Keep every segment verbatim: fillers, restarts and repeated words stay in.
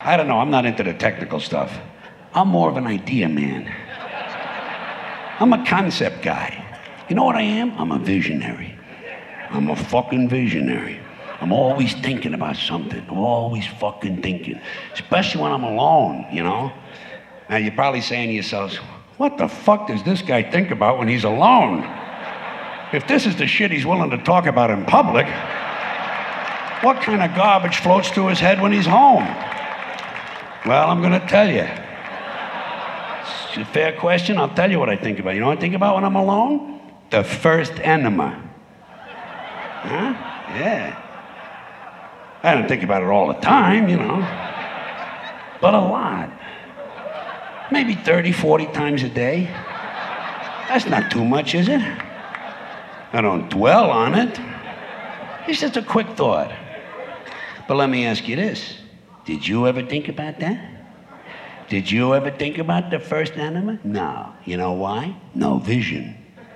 I don't know, I'm not into the technical stuff. I'm more of an idea man. I'm a concept guy. You know what I am? I'm a visionary. I'm a fucking visionary. I'm always thinking about something, always fucking thinking, especially when I'm alone, you know? Now, you're probably saying to yourselves, what the fuck does this guy think about when he's alone? If this is the shit he's willing to talk about in public, what kind of garbage floats through his head when he's home? Well, I'm gonna tell you. It's a fair question, I'll tell you what I think about. You know what I think about when I'm alone? The first enema. Huh? Yeah. I don't think about it all the time, you know, but a lot. Maybe thirty, forty times a day. That's not too much, is it? I don't dwell on it. It's just a quick thought. But let me ask you this. Did you ever think about that? Did you ever think about the first enema? No. You know why? No vision.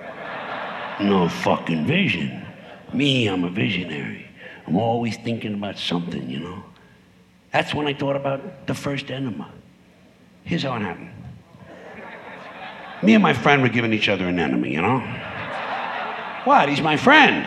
No fucking vision. Me, I'm a visionary. I'm always thinking about something, you know. That's when I thought about the first enema. Here's how it happened. Me and my friend were giving each other an enema, you know. What? He's my friend.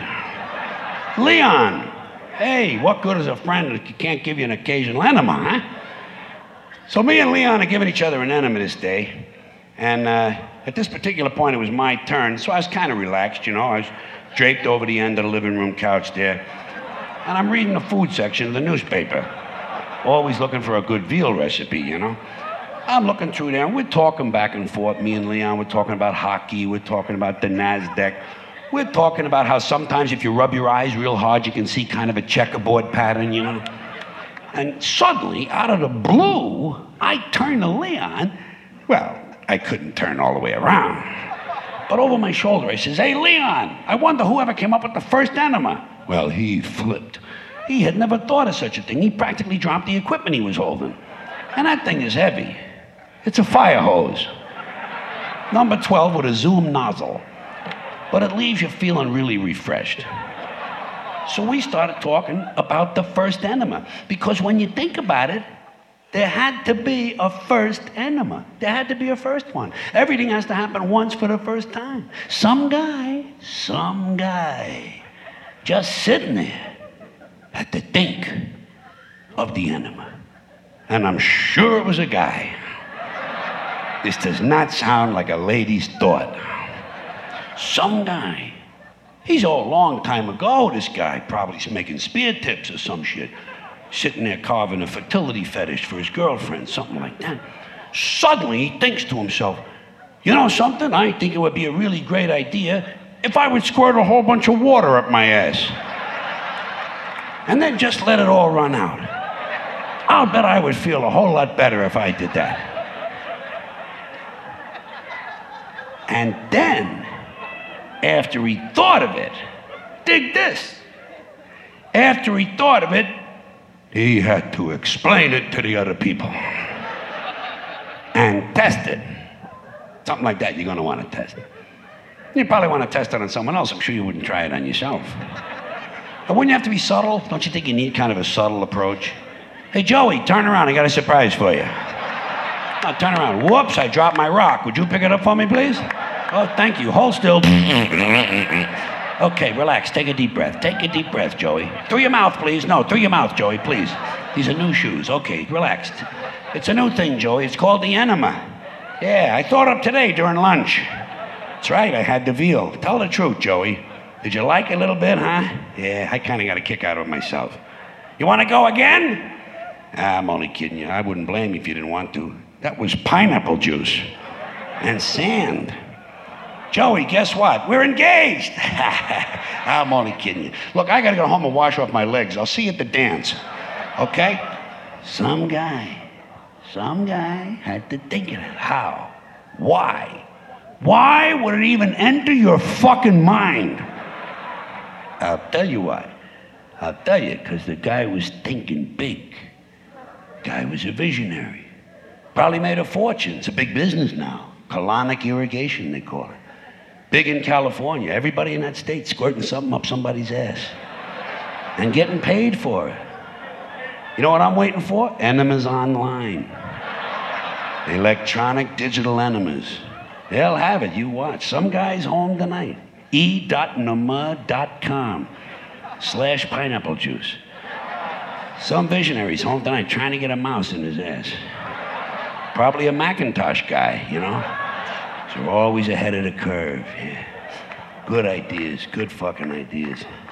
Leon. Hey, what good is a friend if you can't give you an occasional enema, huh? So me and Leon are giving each other an enema this day. And uh, at this particular point, it was my turn, so I was kind of relaxed, you know. I was draped over the end of the living room couch there. And I'm reading the food section of the newspaper. Always looking for a good veal recipe, you know. I'm looking through there, and we're talking back and forth. Me and Leon, we're talking about hockey. We're talking about the NASDAQ. We're talking about how sometimes if you rub your eyes real hard, you can see kind of a checkerboard pattern, you know. And suddenly, out of the blue, I turn to Leon. Well, I couldn't turn all the way around. But over my shoulder, I says, hey, Leon, I wonder whoever came up with the first enema. Well, he flipped. He had never thought of such a thing. He practically dropped the equipment he was holding. And that thing is heavy. It's a fire hose. Number twelve with a zoom nozzle. But it leaves you feeling really refreshed. So we started talking about the first enema. Because when you think about it, there had to be a first enema. There had to be a first one. Everything has to happen once for the first time. Some guy, some guy, just sitting there, had to think of the enema. And I'm sure it was a guy. This does not sound like a lady's thought. Some guy. He's a long time ago, this guy, probably making spear tips or some shit. Sitting there carving a fertility fetish for his girlfriend, something like that. Suddenly he thinks to himself, you know something? I think it would be a really great idea if I would squirt a whole bunch of water up my ass. And then just let it all run out. I'll bet I would feel a whole lot better if I did that. And then, after he thought of it, dig this. After he thought of it, he had to explain it to the other people. And test it. Something like that you're gonna wanna test. You probably wanna test it on someone else. I'm sure you wouldn't try it on yourself. But wouldn't you have to be subtle? Don't you think you need kind of a subtle approach? Hey, Joey, turn around. I got a surprise for you. Oh, turn around. Whoops, I dropped my rock. Would you pick it up for me, please? Oh, thank you. Hold still. Okay, relax. Take a deep breath. Take a deep breath, Joey. Through your mouth, please. No, through your mouth, Joey, please. These are new shoes. Okay, relaxed. It's a new thing, Joey. It's called the enema. Yeah, I thought of today during lunch. That's right, I had the veal. Tell the truth, Joey. Did you like it a little bit, huh? Yeah, I kind of got a kick out of it myself. You want to go again? Ah, I'm only kidding you. I wouldn't blame you if you didn't want to. That was pineapple juice and sand. Joey, guess what? We're engaged. I'm only kidding you. Look, I got to go home and wash off my legs. I'll see you at the dance. Okay? Some guy, some guy had to think of it. How? Why? Why would it even enter your fucking mind? I'll tell you why. I'll tell you, because the guy was thinking big. The guy was a visionary. Probably made a fortune. It's a big business now. Colonic irrigation, they call it. Big in California. Everybody in that state squirting something up somebody's ass. And getting paid for it. You know what I'm waiting for? Enemas Online. Electronic digital enemas. They'll have it, you watch. Some guy's home tonight. e dot nama dot com slash pineapple juice. Some visionary's home tonight trying to get a mouse in his ass. Probably a Macintosh guy, you know? So we're always ahead of the curve, yeah. Good ideas, good fucking ideas.